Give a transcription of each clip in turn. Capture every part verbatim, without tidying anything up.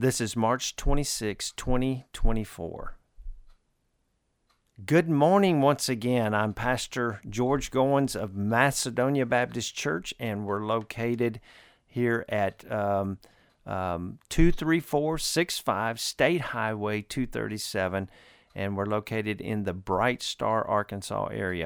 This is March twenty-sixth, twenty twenty-four. Good morning once again. I'm Pastor George Goins of Macedonia Baptist Church, and we're located here at um, um, two three four six five State Highway two thirty-seven, and we're located in the Bright Star, Arkansas area.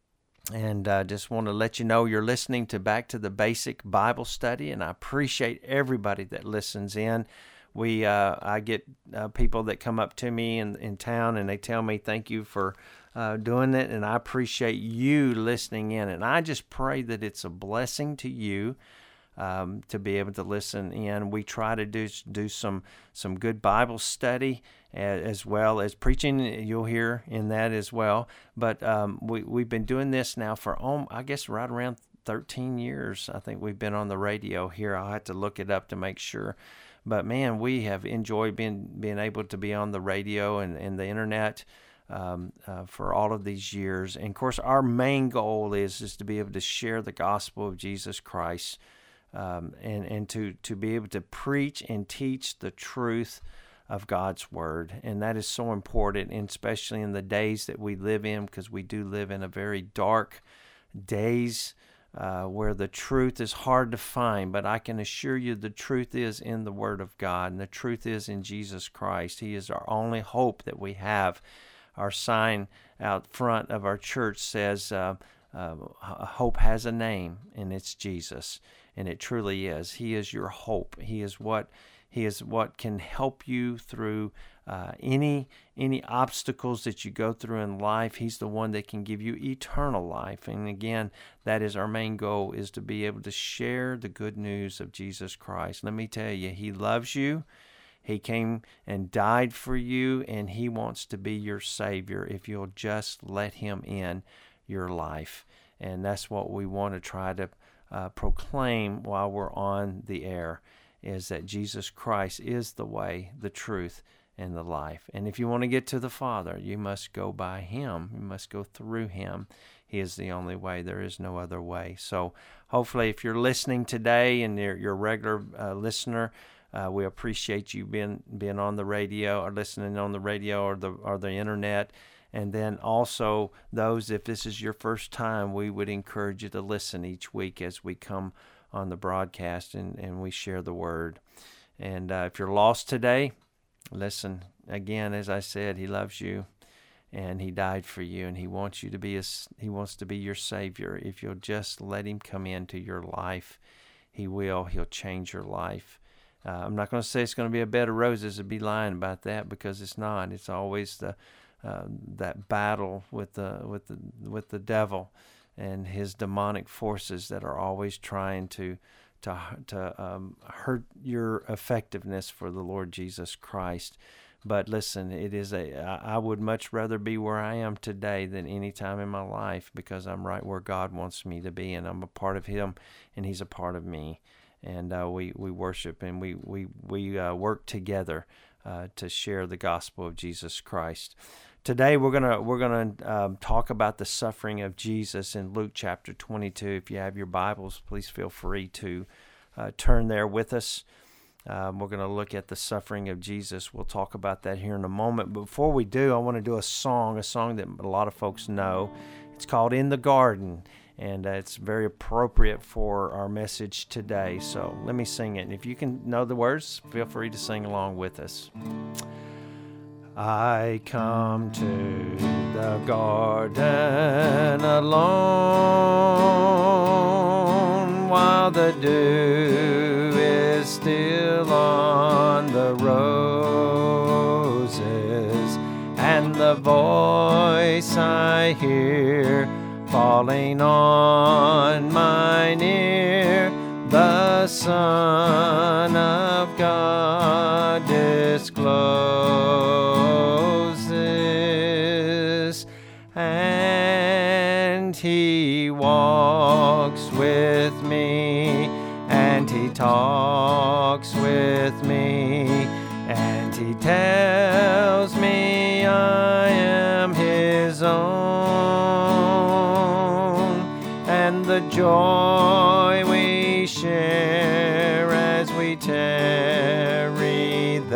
And I uh, just want to let you know you're listening to Back to the Basic Bible Study, and I appreciate everybody that listens in. We, uh, I get uh, people that come up to me in, in town, and they tell me thank you for uh, doing it, and I appreciate you listening in. And I just pray that it's a blessing to you um, to be able to listen in. We try to do do some some good Bible study as well as preaching. You'll hear in that as well. But um, we we've been doing this now for um, I guess right around thirteen years. I think we've been on the radio here. I'll have to look it up to make sure. But man, we have enjoyed being being able to be on the radio and, and the internet um, uh, for all of these years. And of course, our main goal is is to be able to share the gospel of Jesus Christ, um, and and to to be able to preach and teach the truth of God's word. And that is so important, and especially in the days that we live in, because we do live in a very dark days. Uh, where the truth is hard to find, but I can assure you the truth is in the Word of God, and the truth is in Jesus Christ. He is our only hope that we have. Our sign out front of our church says, uh, uh, hope has a name, and it's Jesus, and it truly is. He is your hope. He is what He is what can help you through uh, any any obstacles that you go through in life. He's the one that can give you eternal life. And again, that is our main goal, is to be able to share the good news of Jesus Christ. Let me tell you, He loves you. He came and died for you, and He wants to be your Savior if you'll just let Him in your life. And that's what we want to try to uh, proclaim while we're on the air, is that Jesus Christ is the way, the truth, and the life. And if you want to get to the Father, you must go by Him. You must go through Him. He is the only way. There is no other way. So hopefully if you're listening today and you're, you're a regular uh, listener, uh, we appreciate you being being on the radio or listening on the radio or the or the internet. And then also those, if this is your first time, we would encourage you to listen each week as we come on the broadcast and, and we share the word. And uh, if you're lost today, listen, again, as I said, He loves you and He died for you, and He wants you to be a, He wants to be your Savior. If you'll just let Him come into your life, He will. He'll change your life. Uh, I'm not going to say it's going to be a bed of roses. I'd be lying about that, because it's not. It's always the uh, that battle with the with the with the devil and his demonic forces that are always trying to to to um, hurt your effectiveness for the Lord Jesus Christ. But listen, it is a I would much rather be where I am today than any time in my life, because I'm right where God wants me to be, and I'm a part of Him, and He's a part of me. And uh, we we worship and we we we uh, work together uh, to share the gospel of Jesus Christ. Today we're gonna we're gonna um, talk about the suffering of Jesus in Luke chapter twenty-two. If you have your Bibles, please feel free to uh, turn there with us. Um, we're gonna look at the suffering of Jesus. We'll talk about that here in a moment. But before we do, I want to do a song, a song that a lot of folks know. It's called "In the Garden," and uh, it's very appropriate for our message today. So let me sing it. And if you can know the words, feel free to sing along with us. I come to the garden alone, while the dew is still on the roses, and the voice I hear falling on mine ear, the Son of God discloses, and He walks with me, and He talks with me, and He tells me I am His own, and the joy we share as we tarry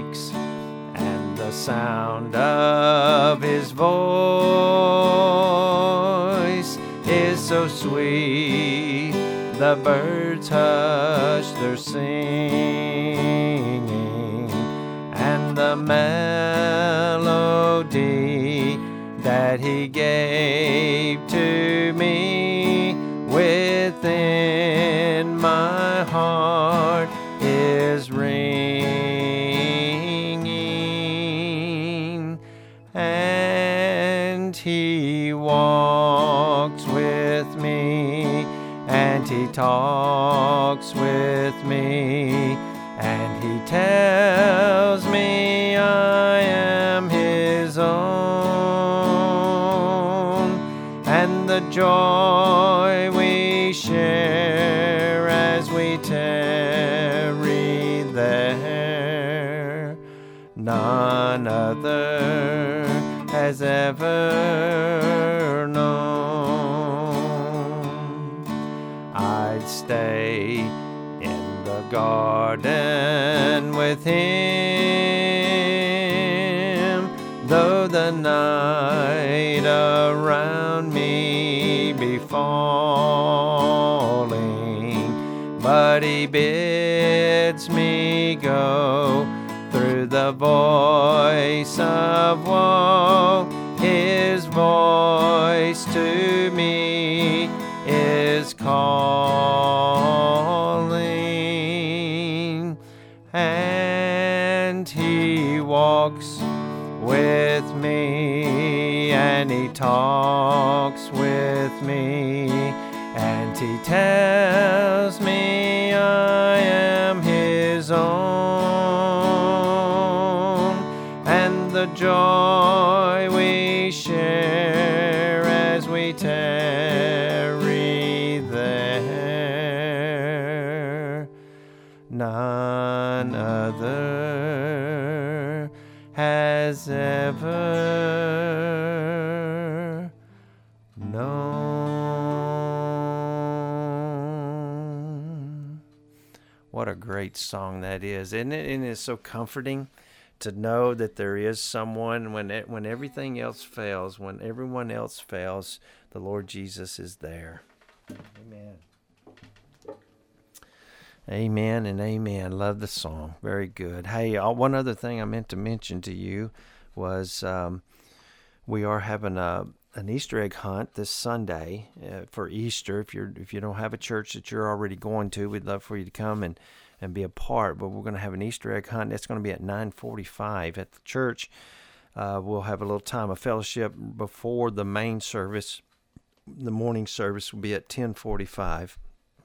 speaks, and the sound of his voice is so sweet. The birds hush their singing, and the melody that he gave to me within my heart is ringing. And he walks with me, and he talks with me, and he tells me I am his own, and the joy we share as we tarry there, none other has ever known. I'd stay in the garden with him, though the night around me be falling, but he bids me go through the voice of woe. His voice to me is calling, and he walks with me, and he talks with me, and he tells me I am his own, and the joy we share as we tarry there, none other has ever known. What a great song that is, isn't it? And it's so comforting to know that there is someone when it, when everything else fails, when everyone else fails, the Lord Jesus is there. Amen. Amen and amen. Love the song. Very good. Hey, uh, one other thing I meant to mention to you was um, we are having a an Easter egg hunt this Sunday uh, for Easter. If you're if you don't have a church that you're already going to, we'd love for you to come and, and be a part. But we're going to have an Easter egg hunt. It's going to be at nine forty-five at the church. Uh, we'll have a little time of fellowship before the main service. The morning service will be at ten forty-five.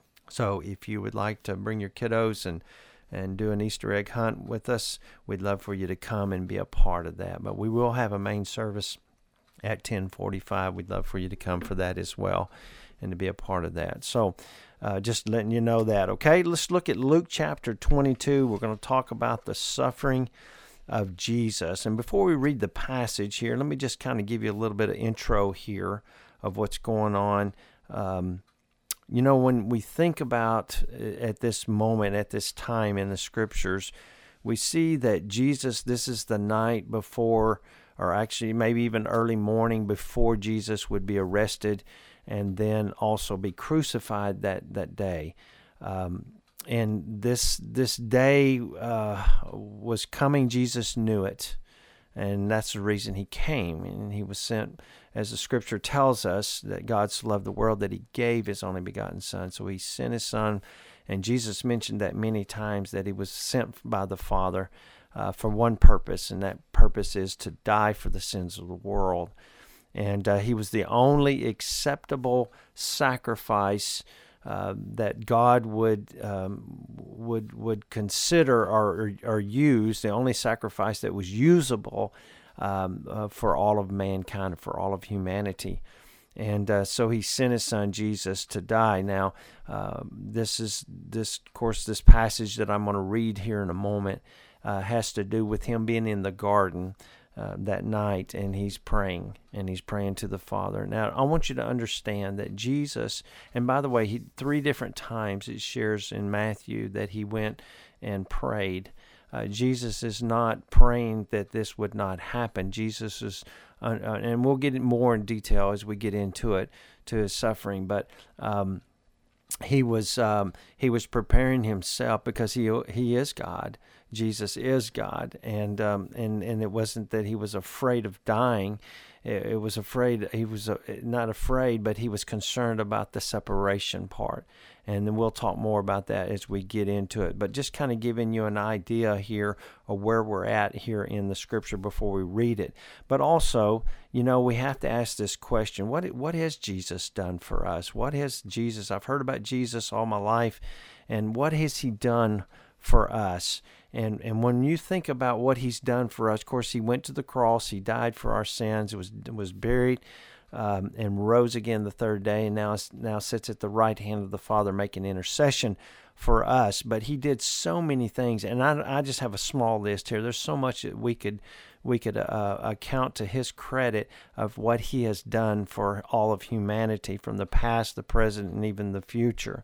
So if you would like to bring your kiddos and, and do an Easter egg hunt with us, we'd love for you to come and be a part of that. But we will have a main service at ten forty-five. We'd love for you to come for that as well and to be a part of that. So uh, just letting you know that. Okay, let's look at Luke chapter twenty-two. We're going to talk about the suffering of Jesus. And before we read the passage here, let me just kind of give you a little bit of intro here of what's going on. Um, You know, when we think about at this moment, at this time in the scriptures, we see that Jesus, this is the night before, or actually maybe even early morning before Jesus would be arrested and then also be crucified that, that day. Um, and this this day uh, was coming. Jesus knew it. And that's the reason he came. And he was sent, as the scripture tells us, that God so loved the world that he gave his only begotten Son. So he sent his Son. And Jesus mentioned that many times, that he was sent by the Father uh, for one purpose. And that purpose is to die for the sins of the world. And uh, he was the only acceptable sacrifice Uh, that God would um, would would consider or, or or use, the only sacrifice that was usable um, uh, for all of mankind, for all of humanity. And uh, so he sent his Son Jesus to die. Now, uh, this is this, of course, this passage that I'm going to read here in a moment uh, has to do with him being in the garden Uh, that night, and he's praying, and he's praying to the Father. Now, I want you to understand that Jesus, and by the way, he three different times it shares in Matthew that he went and prayed Uh, Jesus is not praying that this would not happen. Jesus is, uh, uh, and we'll get more in detail as we get into it, to his suffering, but um, he was um, he was preparing himself because he he is God. Jesus is God, and um, and and it wasn't that he was afraid of dying. It, it was afraid he was uh, not afraid, but he was concerned about the separation part. And then we'll talk more about that as we get into it. But just kind of giving you an idea here of where we're at here in the Scripture before we read it. But also, you know, we have to ask this question: What what has Jesus done for us? What has Jesus? I've heard about Jesus all my life, and what has he done for us? And and when you think about what he's done for us, of course, he went to the cross, he died for our sins, was was buried, um, and rose again the third day, and now now sits at the right hand of the Father, making intercession for us. But he did so many things, and I, I just have a small list here. There's so much that we could we could uh, account to his credit of what he has done for all of humanity, from the past, the present, and even the future.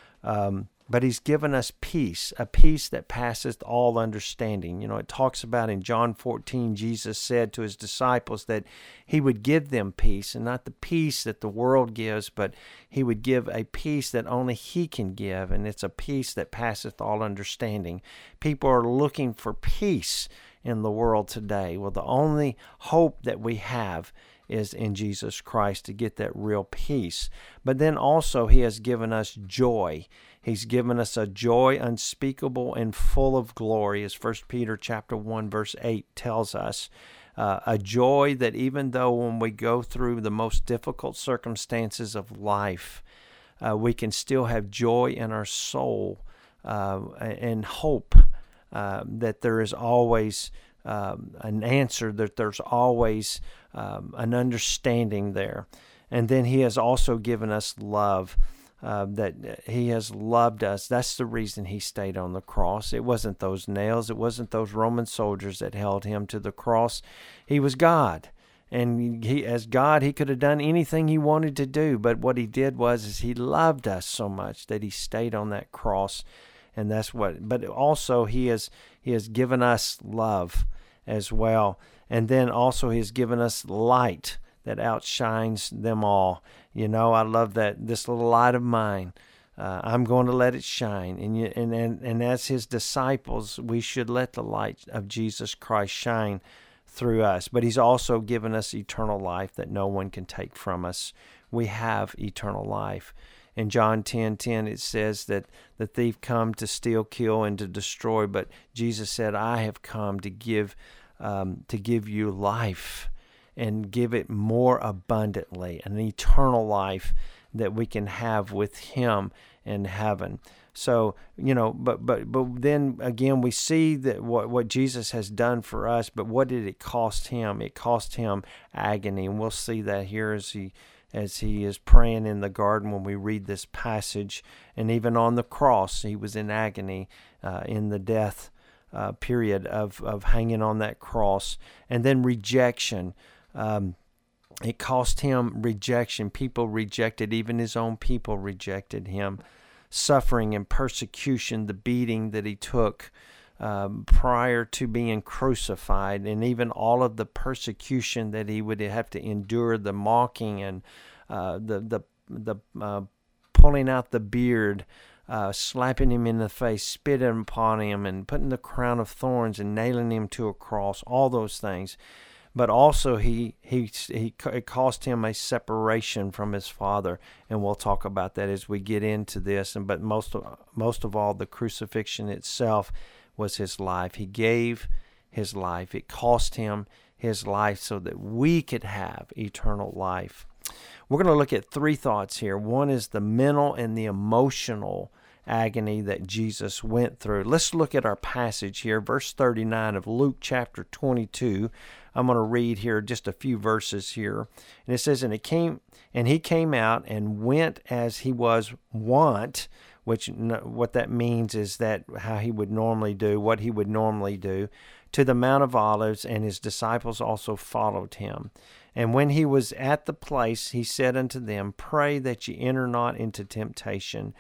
Um, But he's given us peace, a peace that passeth all understanding. You know, it talks about in John fourteen, Jesus said to his disciples that he would give them peace, and not the peace that the world gives, but he would give a peace that only he can give, and it's a peace that passeth all understanding. People are looking for peace in the world today. Well, the only hope that we have is in Jesus Christ to get that real peace. But then also he has given us joy. He's given us a joy unspeakable and full of glory, as First Peter chapter one verse eight tells us. Uh, a joy that even though when we go through the most difficult circumstances of life, uh, we can still have joy in our soul uh, and hope uh, that there is always um, an answer, that there's always um, an understanding there. And then he has also given us love. Uh, that he has loved us. That's the reason he stayed on the cross. It wasn't those nails. It wasn't those Roman soldiers that held him to the cross. He was God. And he, as God, he could have done anything he wanted to do. But what he did was is he loved us so much that he stayed on that cross. And that's what, but also he has, he has given us love as well. And then also he has given us light that outshines them all. You know, I love that, this little light of mine, uh, I'm going to let it shine. And, you, and, and, and as his disciples, we should let the light of Jesus Christ shine through us. But he's also given us eternal life that no one can take from us. We have eternal life. In John ten ten, it says that the thief come to steal, kill, and to destroy. But Jesus said, I have come to give, um, to give you life, and give it more abundantly, an eternal life that we can have with him in heaven. So, you know, but but but then again, we see that what, what Jesus has done for us, but what did it cost him? It cost him agony, and we'll see that here as he as he is praying in the garden when we read this passage. And even on the cross, he was in agony uh, in the death uh, period of, of hanging on that cross. And then rejection. Um, it cost him rejection. People rejected, even his own people rejected him. Suffering and persecution, the beating that he took um, prior to being crucified, and even all of the persecution that he would have to endure, the mocking and uh, the the the uh, pulling out the beard, uh, slapping him in the face, spitting upon him, and putting the crown of thorns and nailing him to a cross. All those things. But also he, he he it cost him a separation from his Father, and we'll talk about that as we get into this. And but most of, most of all, the crucifixion itself was his life. He gave his life. It cost him his life so that we could have eternal life. We're going to look at three thoughts here. One is the mental and the emotional agony that Jesus went through. Let's look at our passage here, verse thirty-nine of Luke chapter twenty-two. I'm going to read here just a few verses here. And it says, and it came, and he came out and went as he was wont, which what that means is that how he would normally do, what he would normally do, to the Mount of Olives, and his disciples also followed him. And when he was at the place, he said unto them, pray that ye enter not into temptation.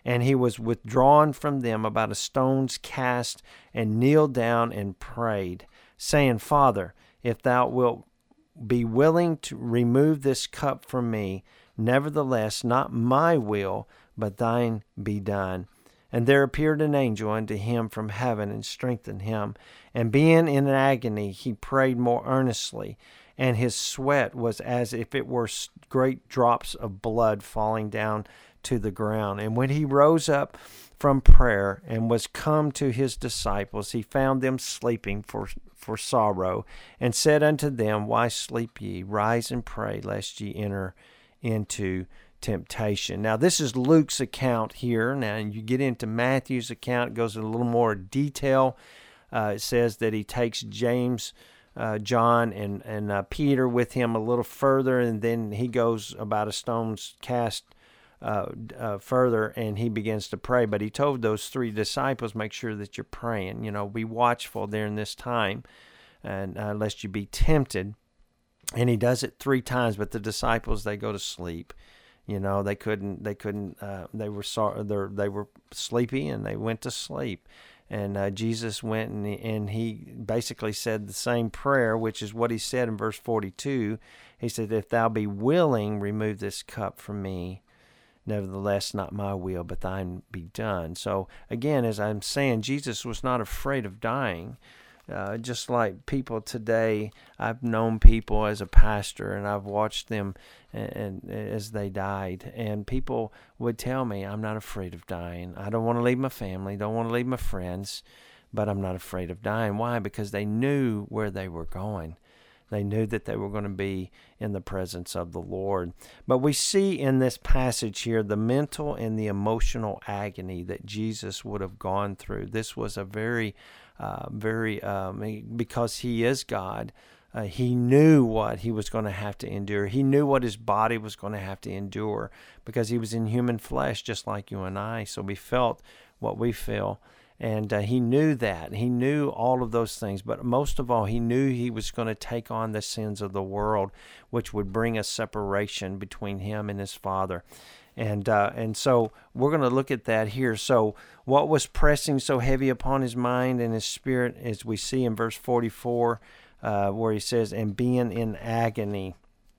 And he was withdrawn from them about a stone's cast, and kneeled down and prayed, saying, Father, if thou wilt be willing to remove this cup from me, nevertheless, not my will, but thine be done. And there appeared an angel unto him from heaven, and strengthened him. And being in agony, he prayed more earnestly, and his sweat was as if it were great drops of blood falling down to the ground. And when he rose up from prayer and was come to his disciples, he found them sleeping for for sorrow, and said unto them, Why sleep ye? Rise and pray, lest ye enter into temptation. Now, this is Luke's account here. Now, you get into Matthew's account, it goes in a little more detail. Uh, it says that he takes James, uh, John, and, and uh, Peter with him a little further, and then he goes about a stone's cast uh, uh, further, and he begins to pray. But he told those three disciples, make sure that you're praying. You know, be watchful during this time, and uh, lest you be tempted. And he does it three times, but the disciples, they go to sleep. You know, they couldn't, they couldn't, uh, they were sorry, they were sleepy, and they went to sleep. And uh, Jesus went and he, and he basically said the same prayer, which is what he said in verse forty-two. He said, if thou be willing, remove this cup from me. Nevertheless, not my will, but thine be done. So again, as I'm saying, Jesus was not afraid of dying. Uh, just like people today, I've known people as a pastor, and I've watched them and, and as they died. And people would tell me, I'm not afraid of dying. I don't want to leave my family, don't want to leave my friends, but I'm not afraid of dying. Why? Because they knew where they were going. They knew that they were going to be in the presence of the Lord. But we see in this passage here the mental and the emotional agony that Jesus would have gone through. This was a very, uh, very, um, because he is God, uh, he knew what he was going to have to endure. He knew what his body was going to have to endure because he was in human flesh just like you and I. So we felt what we feel. And uh, he knew that. He knew all of those things. But most of all, he knew he was going to take on the sins of the world, which would bring a separation between him and his Father. And uh, and so we're going to look at that here. So what was pressing so heavy upon his mind and his spirit, as we see in verse forty-four, uh, where he says, and being in agony.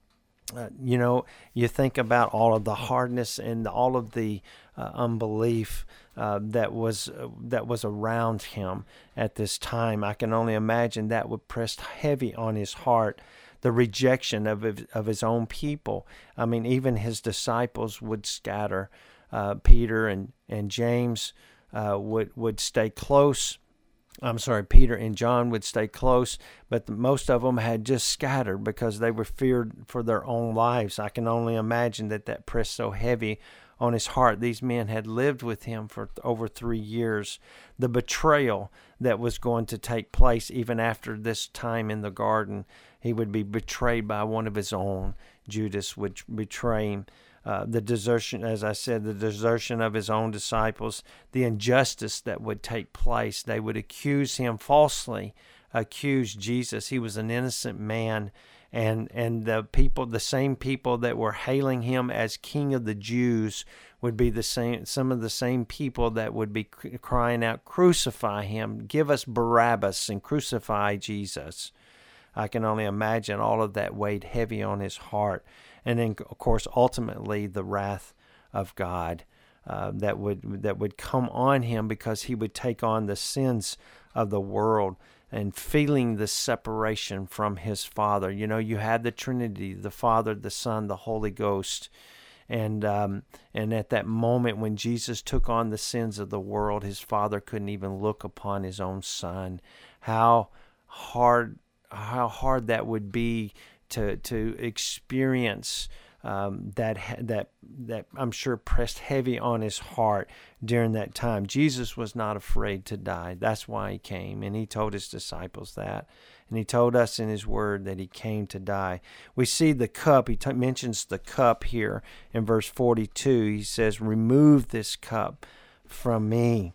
Uh, you know, you think about all of the hardness and all of the uh, unbelief uh, that was uh, that was around him at this time. I can only imagine that would press heavy on his heart. The rejection of of his own people. I mean, even his disciples would scatter. Uh, Peter and and James uh, would would stay close. I'm sorry, Peter and John would stay close, but the, most of them had just scattered because they were feared for their own lives. I can only imagine that that pressed so heavy on his heart. These men had lived with him for th- over three years. The betrayal that was going to take place even after this time in the garden, he would be betrayed by one of his own. Judas would betray him. Uh, the desertion, as I said, the desertion of his own disciples, the injustice that would take place. They would accuse him falsely, accuse Jesus. He was an innocent man, and and the people, the same people that were hailing him as King of the Jews, would be the same. Some of the same people that would be crying out, "Crucify him! Give us Barabbas and crucify Jesus." I can only imagine all of that weighed heavy on his heart. And then, of course, ultimately the wrath of God uh, that would that would come on him because he would take on the sins of the world and feeling the separation from his Father. You know, you had the Trinity, the Father, the Son, the Holy Ghost. And um, and at that moment when Jesus took on the sins of the world, his Father couldn't even look upon his own Son. How hard, how hard that would be to to experience um, that that that I'm sure pressed heavy on his heart during that time. Jesus was not afraid to die. That's why he came, and he told his disciples that, and he told us in his word that he came to die. We see the cup. He t- mentions the cup here in verse forty-two. He says, "Remove this cup from me."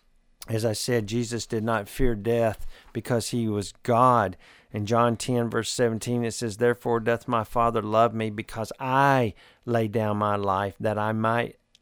As I said, Jesus did not fear death because he was God. In John ten, verse seventeen, it says, "Therefore doth my Father love me, because I lay down my life, that I might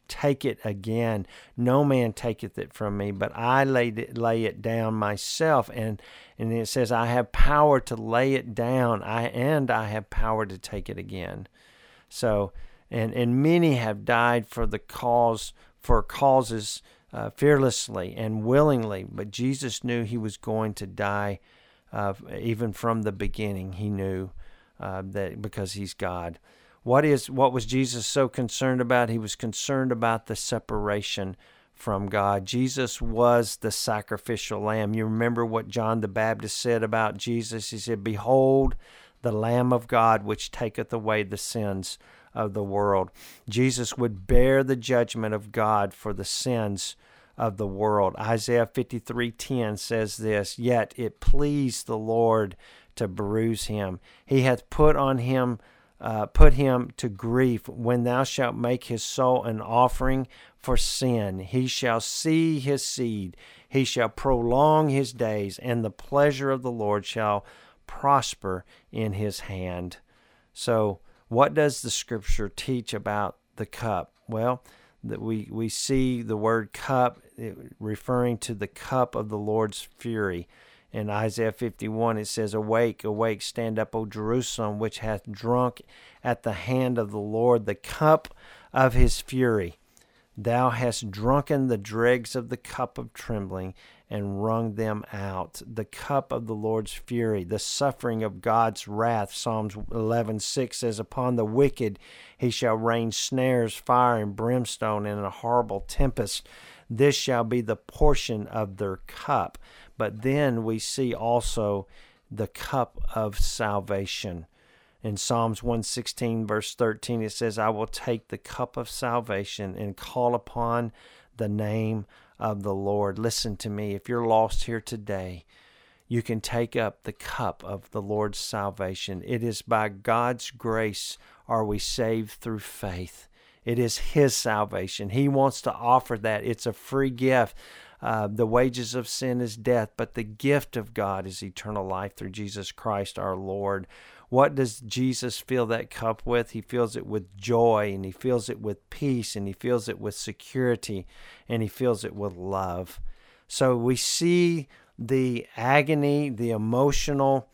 take it again. No man taketh it from me, but I laid it, lay it down myself. And and it says, I have power to lay it down, I and I have power to take it again. So, and and many have died for the cause, for causes uh, fearlessly and willingly, but Jesus knew he was going to die. Uh, even from the beginning, he knew uh, that because he's God. What is what was Jesus so concerned about? He was concerned about the separation from God. Jesus was the sacrificial lamb. You remember what John the Baptist said about Jesus? He said, "Behold, the Lamb of God, which taketh away the sins of the world." Jesus would bear the judgment of God for the sins of the world. Isaiah fifty-three ten says this, "Yet it pleased the Lord to bruise him. He hath put on him, uh, put him to grief. When thou shalt make his soul an offering for sin, he shall see his seed. He shall prolong his days, and the pleasure of the Lord shall prosper in his hand." So, what does the Scripture teach about the cup? Well, that we, we see the word cup referring to the cup of the Lord's fury. In Isaiah fifty-one, it says, "Awake, awake, stand up, O Jerusalem, which hath drunk at the hand of the Lord the cup of his fury. Thou hast drunken the dregs of the cup of trembling, and wrung them out." The cup of the Lord's fury, the suffering of God's wrath. Psalms eleven six says, "Upon the wicked he shall rain snares, fire, and brimstone, and a horrible tempest. This shall be the portion of their cup." But then we see also the cup of salvation. In Psalms one sixteen, verse thirteen, it says, "I will take the cup of salvation and call upon the name of the Lord." Listen to me. If you're lost here today, you can take up the cup of the Lord's salvation. It is by God's grace are we saved through faith. It is his salvation. He wants to offer that. It's a free gift. Uh, the wages of sin is death, but the gift of God is eternal life through Jesus Christ our Lord. What does Jesus fill that cup with? He fills it with joy, and he fills it with peace, and he fills it with security, and he fills it with love. So we see the agony, the emotional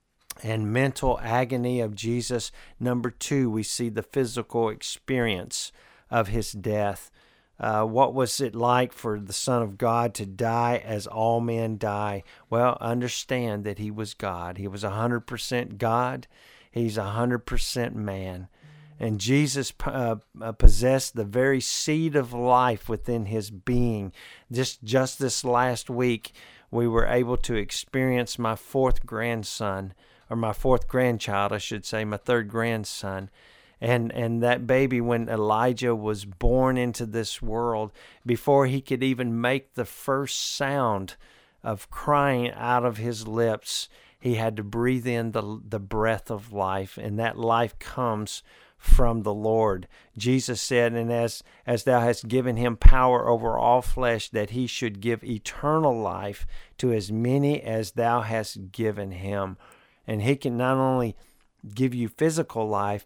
and mental agony of Jesus. Number two, we see the physical experience of his death. Uh, what was it like for the Son of God to die as all men die? Well, understand that he was God. He was one hundred percent God. He's one hundred percent man. And Jesus uh, possessed the very seed of life within his being. Just, just this last week, we were able to experience my fourth grandson, or my fourth grandchild, I should say, my third grandson. And and that baby, when Elijah was born into this world, before he could even make the first sound of crying out of his lips, he had to breathe in the, the breath of life, and that life comes from the Lord. Jesus said, "And as, as thou hast given him power over all flesh, that he should give eternal life to as many as thou hast given him." And he can not only give you physical life,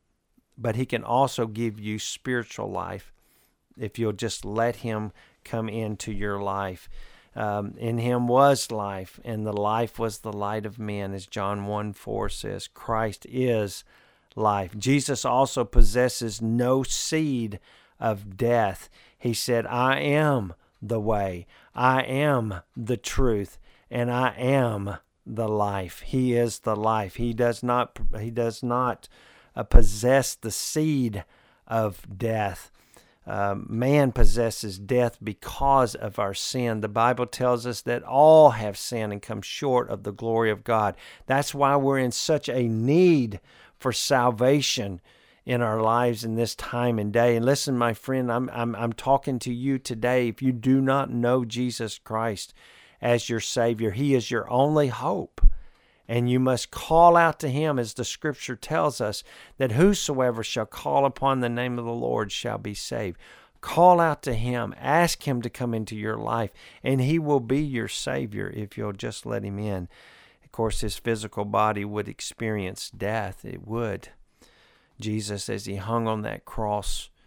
but he can also give you spiritual life if you'll just let him come into your life. Um, in him was life, and the life was the light of men, as John one four says. Christ is life. Jesus also possesses no seed of death. He said, "I am the way, I am the truth, and I am the life." He is the life. He does not, he does not Uh, possess the seed of death. Uh, man possesses death because of our sin. The Bible tells us that all have sinned and come short of the glory of God. That's why we're in such a need for salvation in our lives in this time and day. And listen, my friend, I'm I'm I'm talking to you today. If you do not know Jesus Christ as your Savior, he is your only hope. And you must call out to him, as the Scripture tells us, that whosoever shall call upon the name of the Lord shall be saved. Call out to him. Ask him to come into your life, and he will be your Savior if you'll just let him in. Of course, his physical body would experience death. It would. Jesus, as he hung on that cross,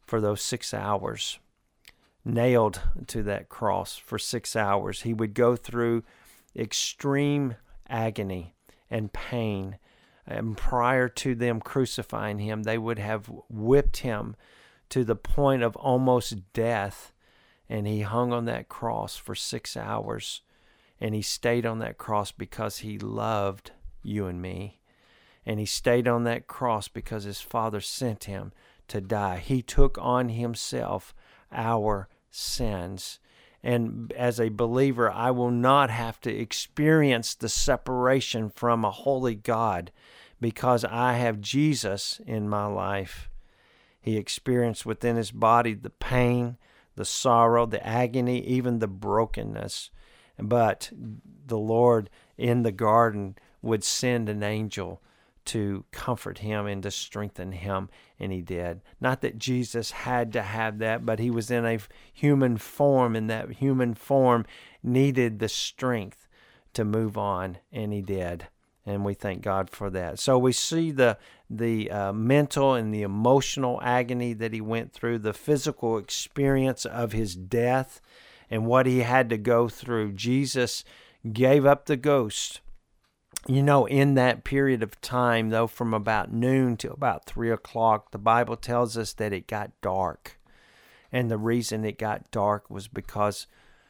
for those six hours, nailed to that cross for six hours. He would go through extreme agony and pain. And prior to them crucifying him, they would have whipped him to the point of almost death. And he hung on that cross for six hours. And he stayed on that cross because he loved you and me. And he stayed on that cross because his Father sent him to die. He took on himself our sins. And as a believer, I will not have to experience the separation from a holy God because I have Jesus in my life. He experienced within his body the pain, the sorrow, the agony, even the brokenness. But the Lord in the garden would send an angel to comfort him and to strengthen him, and he did. Not that Jesus had to have that, but he was in a human form, and that human form needed the strength to move on, and he did. And we thank God for that. So we see the the uh, mental and the emotional agony that he went through, the physical experience of his death, and what he had to go through. Jesus gave up the ghost. You know, in that period of time, though, from about noon to about three o'clock, the Bible tells us that it got dark. And the reason it got dark was because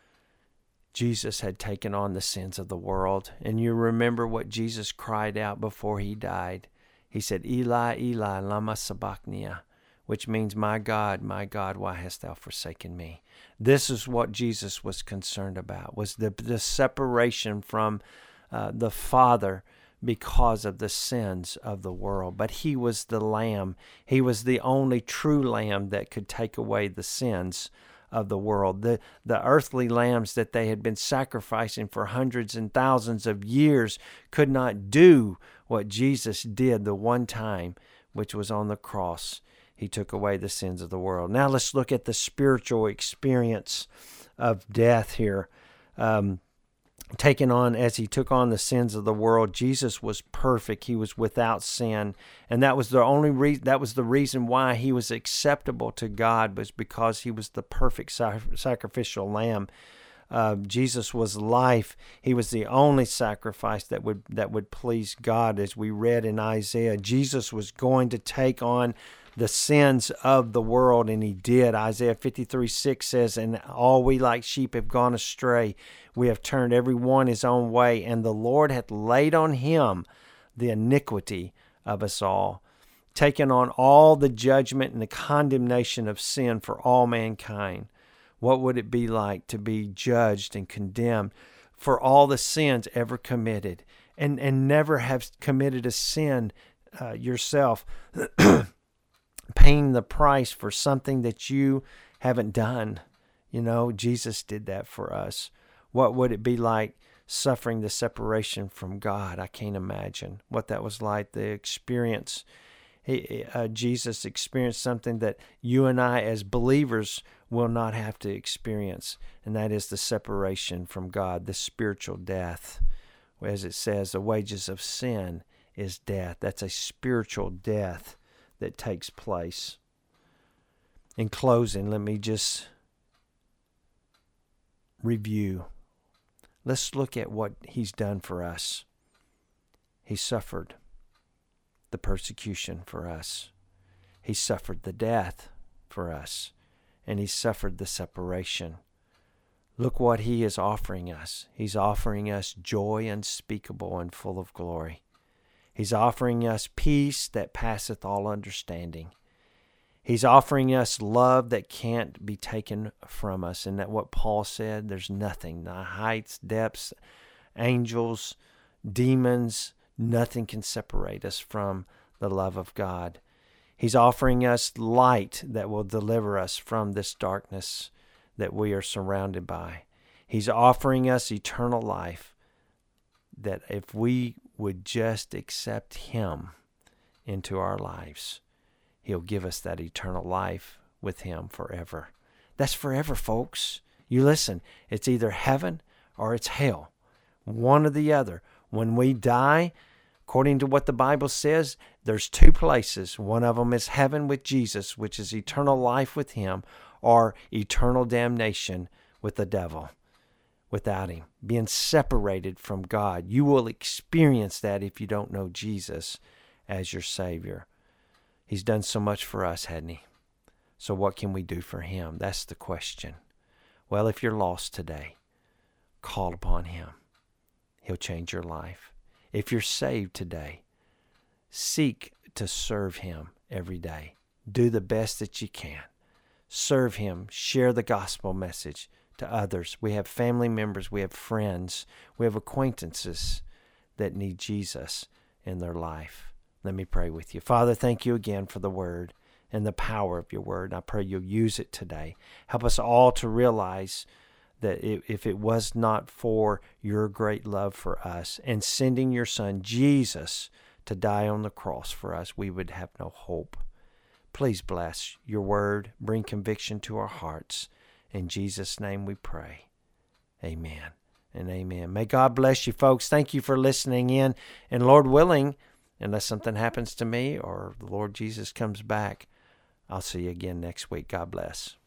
Jesus had taken on the sins of the world. And you remember what Jesus cried out before he died. He said, Eli, Eli, lama sabachthani, which means, my God, my God, why hast thou forsaken me? This is what Jesus was concerned about, was the, the separation from Uh, the Father because of the sins of the world. But he was the Lamb. He was the only true Lamb that could take away the sins of the world. The, the earthly lambs that they had been sacrificing for hundreds and thousands of years could not do what Jesus did the one time, which was on the cross. He took away the sins of the world. Now let's look at the spiritual experience of death here. Um, Taken on, as he took on the sins of the world, Jesus was perfect. He was without sin, and that was the only reason. That was the reason why he was acceptable to God, was because he was the perfect sacrificial lamb. Uh, Jesus was life. He was the only sacrifice that would that would please God, as we read in Isaiah. Jesus was going to take on the sins of the world, and he did. Isaiah fifty-three six says, and all we like sheep have gone astray. We have turned every one his own way, and the Lord hath laid on him the iniquity of us all, taken on all the judgment and the condemnation of sin for all mankind. What would it be like to be judged and condemned for all the sins ever committed, and, and never have committed a sin uh, yourself, paying the price for something that you haven't done? You know, Jesus did that for us. What would it be like suffering the separation from God? I can't imagine what that was like, the experience. He, uh, Jesus experienced something that you and I as believers will not have to experience, and that is the separation from God, the spiritual death. As it says, the wages of sin is death. That's a spiritual death that takes place. In closing, let me just review. Let's look at what he's done for us. He suffered the persecution for us. He suffered the death for us. And he suffered the separation. Look what he is offering us. He's offering us joy unspeakable and full of glory. He's offering us peace that passeth all understanding. He's offering us love that can't be taken from us. And that what Paul said, there's nothing, the heights, depths, angels, demons, nothing can separate us from the love of God. He's offering us light that will deliver us from this darkness that we are surrounded by. He's offering us eternal life, that if we would just accept him into our lives, he'll give us that eternal life with him forever. That's forever, folks. You listen, it's either heaven or it's hell. One or the other. When we die, of according to what the Bible says, there's two places. One of them is heaven with Jesus, which is eternal life with him, or eternal damnation with the devil, without him, being separated from God. You will experience that if you don't know Jesus as your Savior. He's done so much for us, hasn't he? So what can we do for him? That's the question. Well, if you're lost today, call upon him. He'll change your life. If you're saved today, seek to serve him every day. Do the best that you can. Serve him. Share the gospel message to others. We have family members. We have friends. We have acquaintances that need Jesus in their life. Let me pray with you. Father, thank you again for the word and the power of your word. And I pray you'll use it today. Help us all to realize that if it was not for your great love for us and sending your son, Jesus, to die on the cross for us, we would have no hope. Please bless your word. Bring conviction to our hearts. In Jesus' name we pray. Amen and amen. May God bless you, folks. Thank you for listening in. And Lord willing, unless something happens to me or the Lord Jesus comes back, I'll see you again next week. God bless.